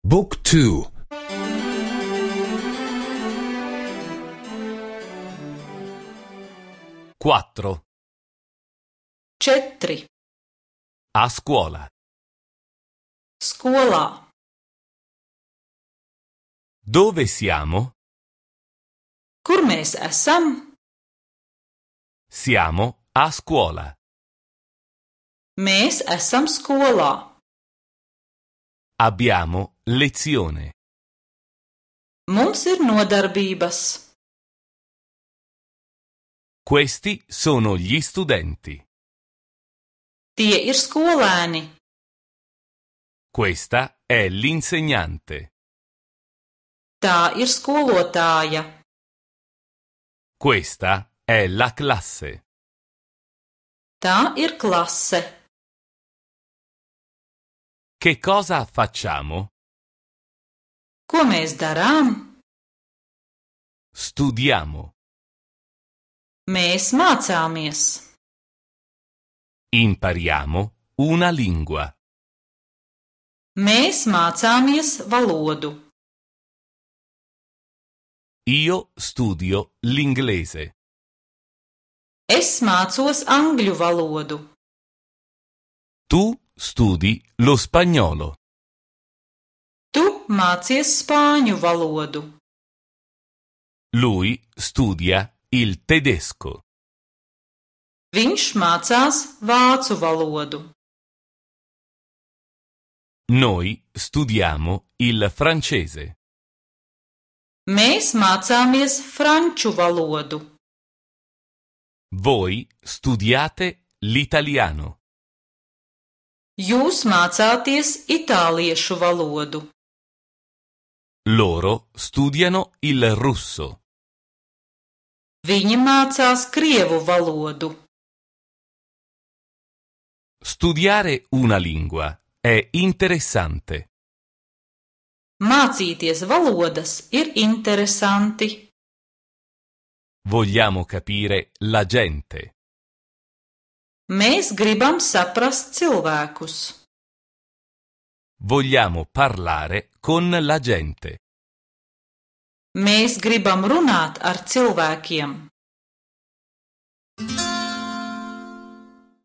Book 2. 4. 4. A scuola. Skolā. Dove siamo? Kur mēs esam? Siamo a scuola. Mēs esam skolā. Abbiamo lezione. Mums ir nodarbības. Questi sono gli studenti. Tie ir skolēni. Questa è l'insegnante. Tā ir skolotāja. Questa è la classe. Tā ir klase. Che cosa facciamo? Ko mēs darām? Studiamo. Mēs mācāmies. Impariamo una lingua. Mēs mācāmies valodu. Io studio l'inglese. Es mācos angļu valodu. Tu studi lo spagnolo. Tu mācies spāņu valodu. Lui studia il tedesco. Viņš mācās vācu valodu. Noi studiamo il francese. Mēs mācāmies franču valodu. Voi studiate l'italiano. Jūs mācāties itāliešu valodu. Loro studiano il russo. Viņi mācās krievu valodu. Studiare una lingua è interessante. Mācīties valodas ir interesanti. Vogliamo capire la gente. Mēs gribam saprast cilvēkus. Vogliamo parlare con la gente. Mēs gribam runāt ar cilvēkiem.